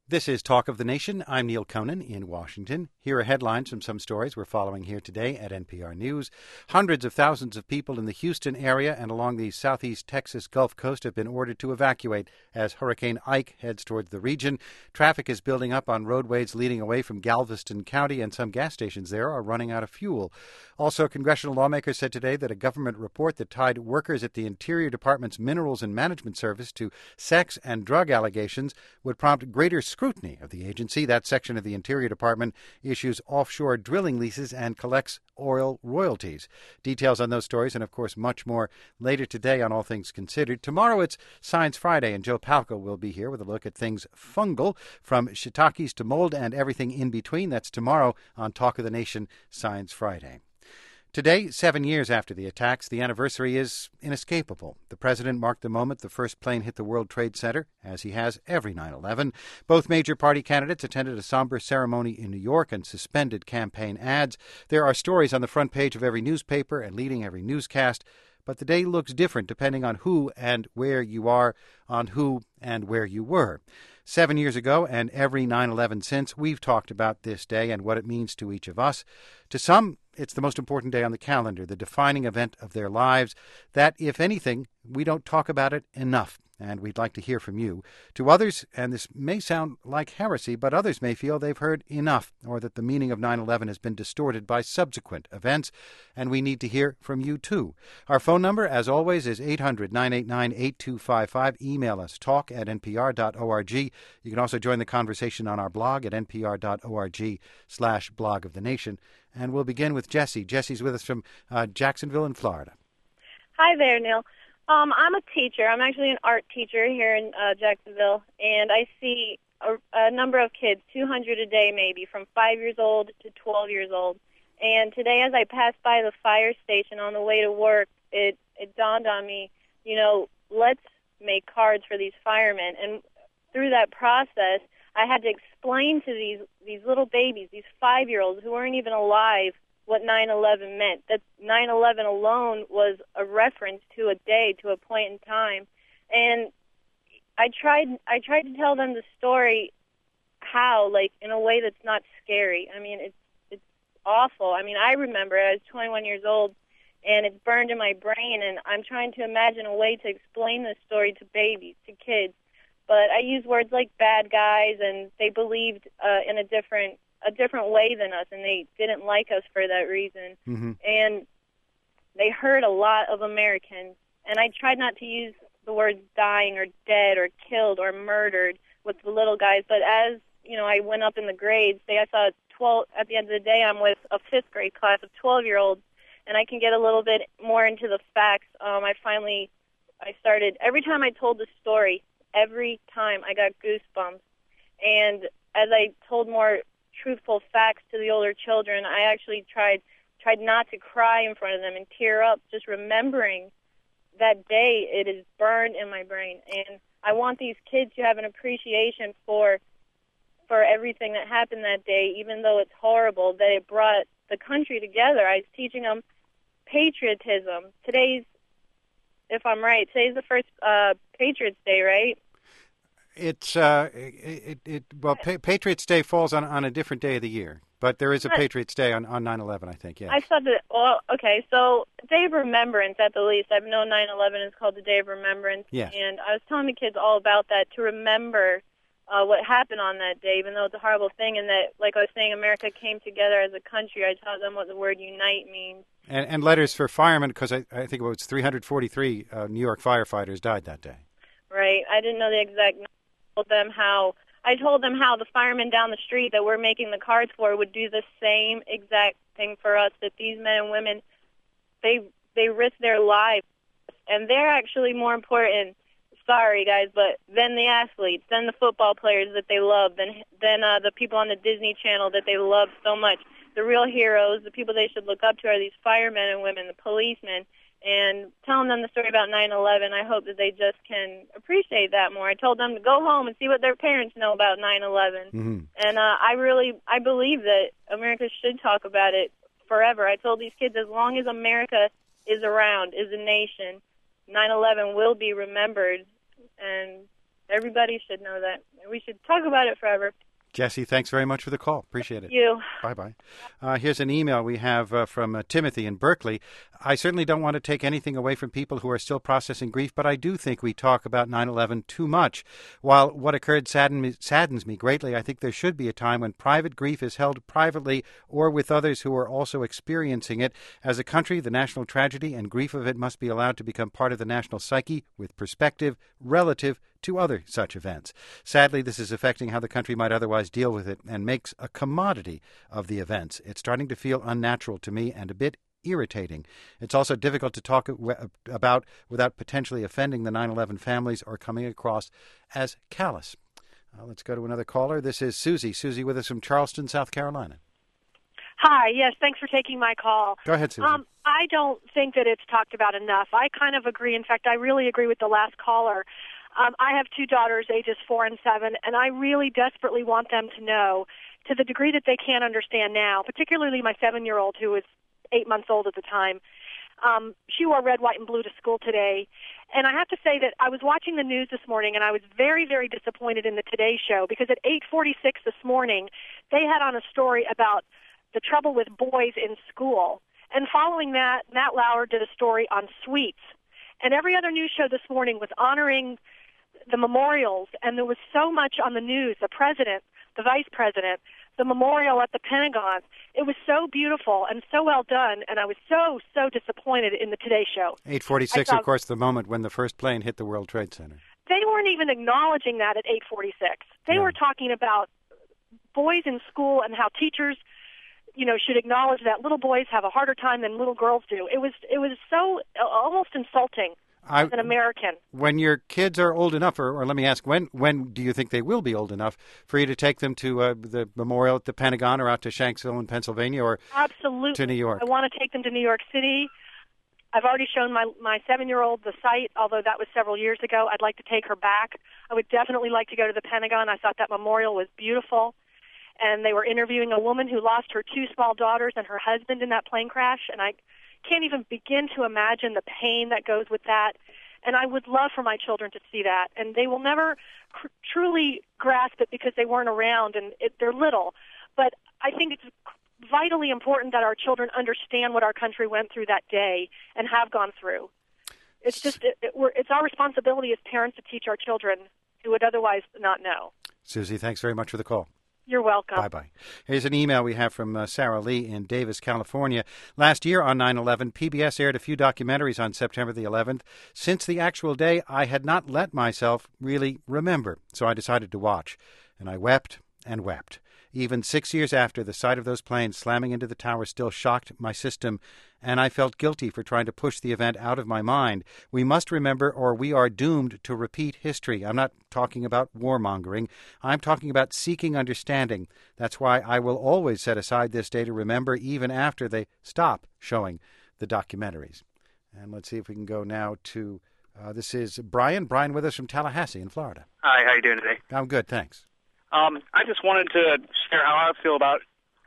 This is Talk of the Nation. I'm Neil Conan in Washington. Here are headlines from some stories we're following here today at NPR News. Hundreds of thousands of people in the Houston area and along the southeast Texas Gulf Coast have been ordered to evacuate as Hurricane Ike heads towards the region. Traffic is building up on roadways leading away from Galveston County, and some gas stations there are running out of fuel. Also, congressional lawmakers said today that a government report that tied workers at the Interior Department's Minerals and Management Service to sex and drug allegations would prompt greater scrutiny of the agency. That section of the Interior Department issues offshore drilling leases and collects oil royalties. Details on those stories and, of course, much more later today on All Things Considered. Tomorrow it's Science Friday, and Joe Palca will be here with a look at things fungal, from shiitakes to mold and everything in between. That's tomorrow on Talk of the Nation Science Friday. Today, 7 years after the attacks, the anniversary is inescapable. The president marked the moment the first plane hit the World Trade Center, as he has every 9/11. Both major party candidates attended a somber ceremony in New York and suspended campaign ads. There are stories on the front page of every newspaper and leading every newscast, but the day looks different depending on who and where you are, on who and where you were. 7 years ago, and every 9/11 since, we've talked about this day and what it means to each of us. To some, it's the most important day on the calendar, the defining event of their lives, that, if anything, we don't talk about it enough, and we'd like to hear from you. To others, and this may sound like heresy, but others may feel they've heard enough, or that the meaning of 9/11 has been distorted by subsequent events, and we need to hear from you, too. Our phone number, as always, is 800-989-8255. Email us, talk@npr.org. You can also join the conversation on our blog at npr.org/blog of the nation. And we'll begin with Jessie. Jessie's with us from Jacksonville in Florida. Hi there, Neil. I'm a teacher. I'm actually an art teacher here in Jacksonville, and I see a number of kids, 200 a day maybe, from 5 years old to 12 years old. And today, as I passed by the fire station on the way to work, it dawned on me, let's make cards for these firemen. And through that process, I had to explain to these little babies, these 5-year-olds who weren't even alive, what 9/11 meant. That 9/11 alone was a reference to a day, to a point in time. And I tried to tell them the story how, in a way that's not scary. I mean, it's awful. I mean, I remember I was 21 years old, and it's burned in my brain, and I'm trying to imagine a way to explain this story to babies, to kids. But I use words like bad guys, and they believed in a different way than us, and they didn't like us for that reason. Mm-hmm. And they hurt a lot of Americans. And I tried not to use the words dying or dead or killed or murdered with the little guys. But as I went up in the grades, I saw 12. At the end of the day, I'm with a 5th grade class of 12-year-olds, and I can get a little bit more into the facts. I started, every time I told the story, every time I got goosebumps. And as I told more truthful facts to the older children, I actually tried not to cry in front of them and tear up, just remembering that day. It is burned in my brain. And I want these kids to have an appreciation for everything that happened that day, even though it's horrible, that it brought the country together. I was teaching them patriotism. Today's the first Patriots Day, right? It's Patriots Day falls on a different day of the year, but there is a Patriots Day on 9/11, I think. Yeah. I thought that. Well, okay, so Day of Remembrance at the least. I've known 9/11 is called the Day of Remembrance, yes. And I was telling the kids all about that, to remember what happened on that day, even though it's a horrible thing, and that, like I was saying, America came together as a country. I taught them what the word unite means. And letters for firemen, because I think it was 343 New York firefighters died that day. Right. I didn't know the exact number. I told them how the firemen down the street that we're making the cards for would do the same exact thing for us, that these men and women, they risk their lives, and they're actually more important, sorry guys, but than the athletes, than the football players that they love, than the people on the Disney Channel that they love so much. The real heroes, the people they should look up to, are these firemen and women, the policemen. And telling them the story about 9/11, I hope that they just can appreciate that more. I told them to go home and see what their parents know about 9/11. Mm-hmm. And I believe that America should talk about it forever. I told these kids, as long as America is around, is a nation, 9/11 will be remembered. And Everybody should know that. We should talk about it forever. Jesse, thanks very much for the call. Appreciate it. Thank you. Bye-bye. Here's an email we have from Timothy in Berkeley. I certainly don't want to take anything away from people who are still processing grief, but I do think we talk about 9/11 too much. While what occurred saddens me greatly, I think there should be a time when private grief is held privately or with others who are also experiencing it. As a country, the national tragedy and grief of it must be allowed to become part of the national psyche with perspective relative to other such events. Sadly, this is affecting how the country might otherwise deal with it and makes a commodity of the events. It's starting to feel unnatural to me and a bit irritating. It's also difficult to talk about without potentially offending the 9/11 families or coming across as callous. Let's go to another caller. This is Susie. Susie with us from Charleston, South Carolina. Hi, yes, thanks for taking my call. Go ahead, Susie. I don't think that it's talked about enough. I kind of agree. In fact, I really agree with the last caller. I have two daughters, ages 4 and 7, and I really desperately want them to know, to the degree that they can't understand now, particularly my 7-year-old, who was 8 months old at the time. She wore red, white, and blue to school today. And I have to say that I was watching the news this morning, and I was very, very disappointed in the Today Show, because at 8:46 this morning, they had on a story about the trouble with boys in school. And following that, Matt Lauer did a story on sweets. And every other news show this morning was honoring the memorials, and there was so much on the news, the president, the vice president, the memorial at the Pentagon. It was so beautiful and so well done, and I was so disappointed in the Today Show. 8:46, of course, the moment when the first plane hit the World Trade Center. They weren't even acknowledging that at 8:46. They were talking about boys in school and how teachers, should acknowledge that little boys have a harder time than little girls do. It was so almost insulting. As an American. When your kids are old enough, or let me ask, when do you think they will be old enough for you to take them to the memorial at the Pentagon or out to Shanksville in Pennsylvania or Absolutely. to New York? I want to take them to New York City. I've already shown my 7-year-old the site, although that was several years ago. I'd like to take her back. I would definitely like to go to the Pentagon. I thought that memorial was beautiful. And they were interviewing a woman who lost her 2 small daughters and her husband in that plane crash, and I can't even begin to imagine the pain that goes with that. And I would love for my children to see that. And they will never truly grasp it because they weren't around and they're little. But I think it's vitally important that our children understand what our country went through that day and have gone through. It's just it's our responsibility as parents to teach our children who would otherwise not know. Susie, thanks very much for the call. You're welcome. Bye-bye. Here's an email we have from Sarah Lee in Davis, California. Last year on 9/11, PBS aired a few documentaries on September the 11th. Since the actual day, I had not let myself really remember, so I decided to watch. And I wept and wept. Even 6 years after, the sight of those planes slamming into the tower still shocked my system, and I felt guilty for trying to push the event out of my mind. We must remember, or we are doomed to repeat history. I'm not talking about warmongering. I'm talking about seeking understanding. That's why I will always set aside this day to remember, even after they stop showing the documentaries. And let's see if we can go now to, this is Brian. Brian with us from Tallahassee in Florida. Hi, how are you doing today? I'm good, thanks. I just wanted to share how I feel about,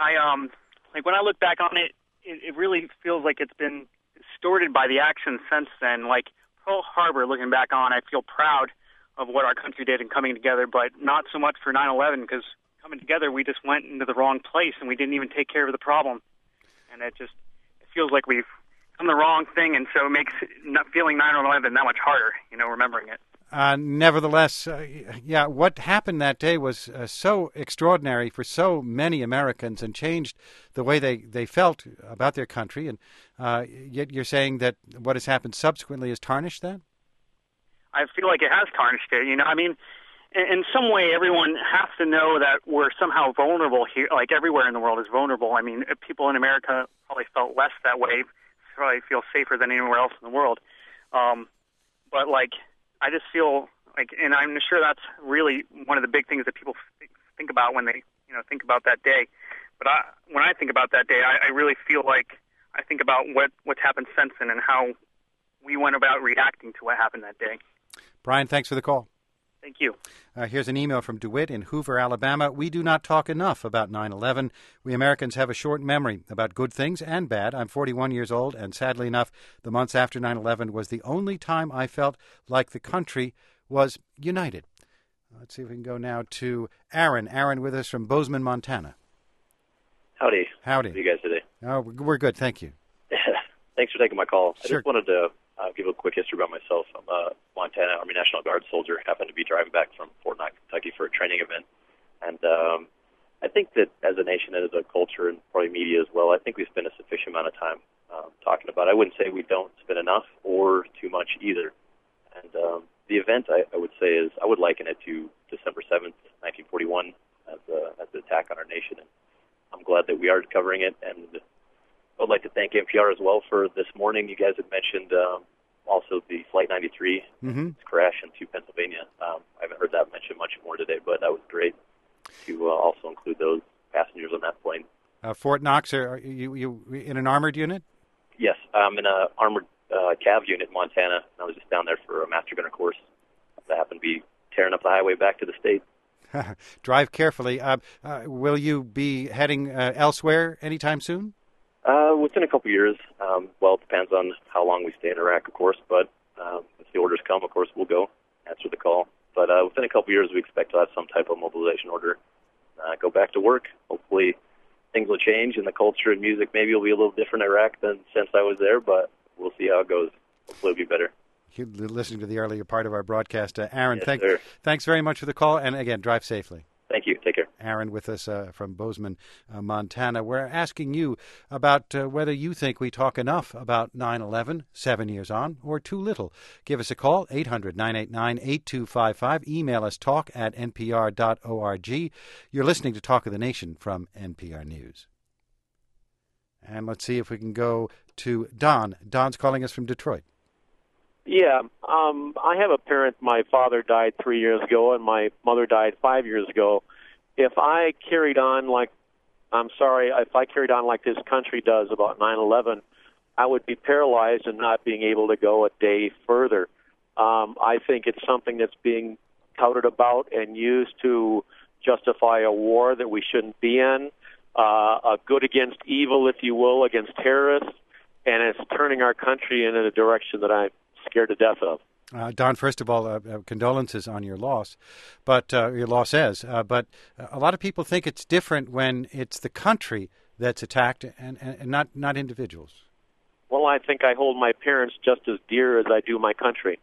when I look back on it, it really feels like it's been distorted by the action since then. Like Pearl Harbor, looking back on, I feel proud of what our country did in coming together, but not so much for 9/11, because coming together, we just went into the wrong place and we didn't even take care of the problem. And it feels like we've done the wrong thing, and so it makes not feeling 9/11 that much harder, remembering it. Nevertheless, what happened that day was so extraordinary for so many Americans and changed the way they felt about their country. And yet you're saying that what has happened subsequently has tarnished that? I feel like it has tarnished it. In some way, everyone has to know that we're somehow vulnerable here, like everywhere in the world is vulnerable. I mean, people in America probably felt less that way, probably feel safer than anywhere else in the world. But I just feel like, and I'm sure that's really one of the big things that people think about when they, think about that day. But when I think about that day, I really feel like I think about what's happened since then and how we went about reacting to what happened that day. Brian, thanks for the call. Thank you. Here's an email from DeWitt in Hoover, Alabama. We do not talk enough about 9/11. We Americans have a short memory about good things and bad. I'm 41 years old, and sadly enough, the months after 9/11 was the only time I felt like the country was united. Let's see if we can go now to Aaron. Aaron with us from Bozeman, Montana. Howdy. Howdy. How are you guys today? Oh, we're good, thank you. Thanks for taking my call. Sure. I just wanted to give a quick history about myself. I'm a Montana Army National Guard soldier. Happened to be driving back from Fort Knox, Kentucky for a training event. And I think that as a nation and as a culture and probably media as well, I think we spend a sufficient amount of time talking about it. I wouldn't say we don't spend enough or too much either. And the event, I would say, is I would liken it to December 7th, 1941 as the attack on our nation. And I'm glad that we are covering it. And I would like to thank NPR as well for this morning. You guys had mentioned also the Flight 93 crash into Pennsylvania. I haven't heard that mentioned much more today, but that was great to also include those passengers on that plane. Fort Knox, are you in an armored unit? Yes, I'm in an armored cav unit in Montana. I was just down there for a master gunner course. That happened to be tearing up the highway back to the state. Drive carefully. Will you be heading elsewhere anytime soon? Within a couple years. Well, it depends on how long we stay in Iraq, of course, but if the orders come, of course, we'll go answer the call. But within a couple years, we expect to have some type of mobilization order, go back to work. Hopefully things will change, and the culture and music maybe will be a little different in Iraq than since I was there, but we'll see how it goes. Hopefully it'll be better. You're listening to the earlier part of our broadcast. Aaron, Yes, thanks very much for the call, and again, drive safely. Thank you. Take care. Aaron with us from Bozeman, Montana. We're asking you about whether you think we talk enough about 9/11, 7 years on, or too little. Give us a call, 800-989-8255. Email us, talk@npr.org. You're listening to Talk of the Nation from NPR News. And let's see if we can go to Don. Don's calling us from Detroit. Yeah, I have a parent. My father died 3 years ago, and my mother died 5 years ago. If I carried on like this country does about 9/11, I would be paralyzed and not being able to go a day further. I think it's something that's being touted about and used to justify a war that we shouldn't be in, a good against evil, if you will, against terrorists, and it's turning our country in a direction that I'm scared to death of. Don, first of all, condolences on your loss, but your losses. But a lot of people think it's different when it's the country that's attacked and not individuals. Well, I think I hold my parents just as dear as I do my country.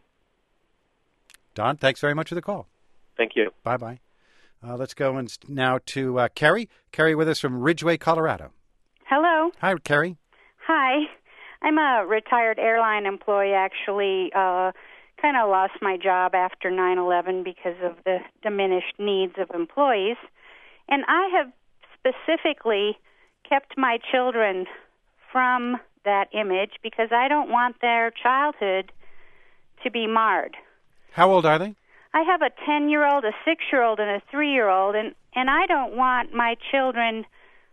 Don, thanks very much for the call. Thank you. Bye-bye. Let's go now to Carrie. Carrie with us from Ridgeway, Colorado. Hello. Hi, Carrie. Hi. I'm a retired airline employee, actually. Kind of lost my job after 9/11 because of the diminished needs of employees. And I have specifically kept my children from that image because I don't want their childhood to be marred. How old are they? I have a 10-year-old, a 6-year-old, and a 3-year-old, and I don't want my children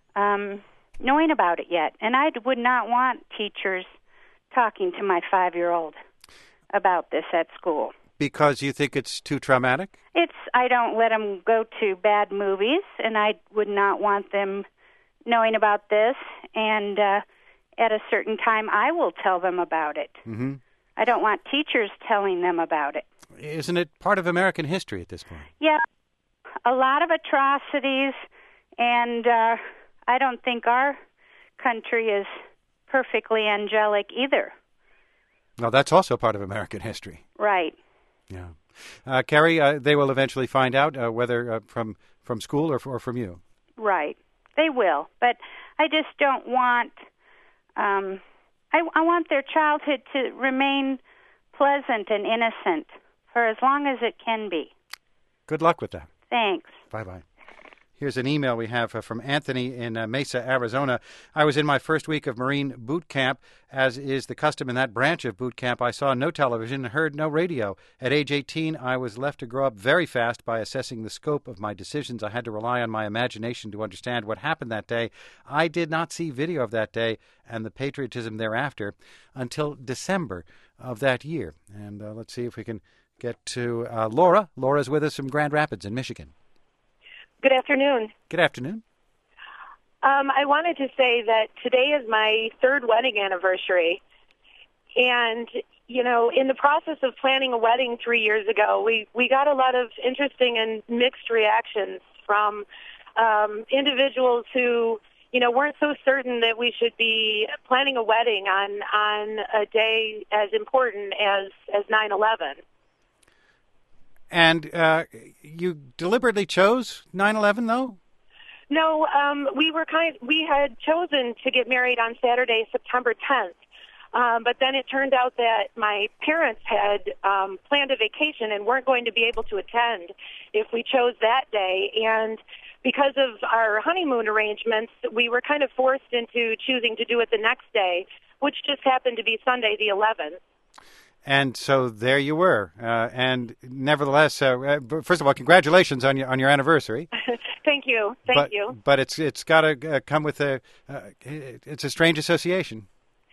knowing about it yet. And I would not want teachers talking to my 5-year-old about this at school. Because you think it's too traumatic? I don't let them go to bad movies, and I would not want them knowing about this. And at a certain time, I will tell them about it. Mm-hmm. I don't want teachers telling them about it. Isn't it part of American history at this point? Yeah, a lot of atrocities, and I don't think our country is perfectly angelic either. No, that's also part of American history. Right. Yeah. Carrie, they will eventually find out whether from school or from you. Right. They will. But I just don't want... I want their childhood to remain pleasant and innocent for as long as it can be. Good luck with that. Thanks. Bye-bye. Here's an email we have from Anthony in Mesa, Arizona. I was in my first week of Marine boot camp. As is the custom in that branch of boot camp, I saw no television and heard no radio. At age 18, I was left to grow up very fast by assessing the scope of my decisions. I had to rely on my imagination to understand what happened that day. I did not see video of that day and the patriotism thereafter until December of that year. And let's see if we can get to Laura. Laura's with us from Grand Rapids in Michigan. Good afternoon. Good afternoon. I wanted to say that today is my third wedding anniversary. And, in the process of planning a wedding 3 years ago, we got a lot of interesting and mixed reactions from individuals who, weren't so certain that we should be planning a wedding on a day as important as 9/11. And you deliberately chose 9/11, though? No, we had chosen to get married on Saturday, September 10th. But then it turned out that my parents had planned a vacation and weren't going to be able to attend if we chose that day. And because of our honeymoon arrangements, we were kind of forced into choosing to do it the next day, which just happened to be Sunday the 11th. And so there you were. And nevertheless, first of all, congratulations on your anniversary. Thank you. Thank you. But it's got to come with it's a strange association.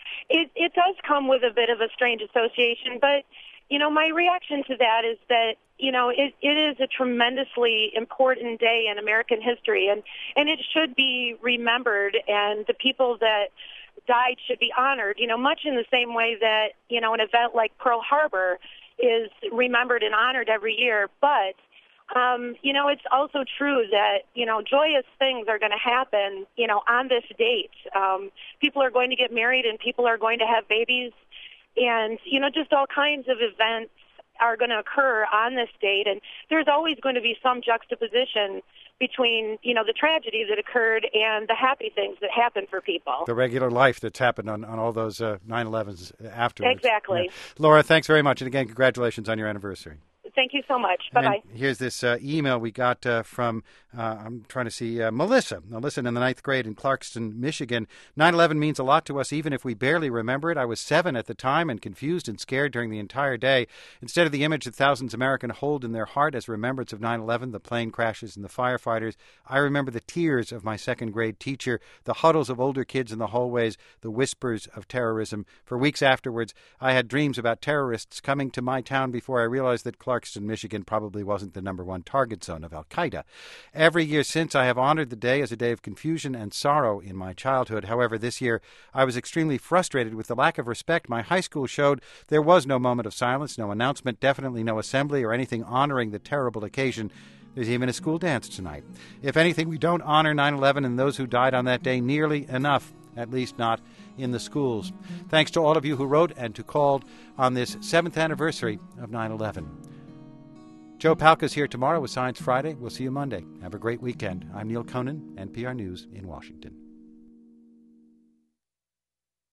It does come with a bit of a strange association, but, my reaction to that is that, it is a tremendously important day in American history, and it should be remembered, and the people that died should be honored, much in the same way that, an event like Pearl Harbor is remembered and honored every year. But, it's also true that, joyous things are going to happen, on this date. People are going to get married and people are going to have babies. And, just all kinds of events are going to occur on this date. And there's always going to be some juxtaposition between, the tragedy that occurred and the happy things that happen for people. The regular life that's happened on all those 9/11s afterwards. Exactly. Yeah. Laura, thanks very much. And again, congratulations on your anniversary. Thank you so much. Bye-bye. And here's this email we got from, I'm trying to see, Melissa. Melissa in the 9th grade in Clarkston, Michigan. 9/11 means a lot to us, even if we barely remember it. I was 7 at the time and confused and scared during the entire day. Instead of the image that thousands of Americans hold in their heart as remembrance of 9/11, the plane crashes and the firefighters, I remember the tears of my 2nd grade teacher, the huddles of older kids in the hallways, the whispers of terrorism. For weeks afterwards, I had dreams about terrorists coming to my town before I realized that Clarkston, Michigan probably wasn't the #1 target zone of Al-Qaeda. Every year since, I have honored the day as a day of confusion and sorrow in my childhood. However, this year, I was extremely frustrated with the lack of respect my high school showed. There was no moment of silence, no announcement, definitely no assembly or anything honoring the terrible occasion. There's even a school dance tonight. If anything, we don't honor 9/11 and those who died on that day nearly enough, at least not in the schools. Thanks to all of you who wrote and who called on this 7th anniversary of 9/11. Joe Palca's here tomorrow with Science Friday. We'll see you Monday. Have a great weekend. I'm Neil Conan, NPR News in Washington.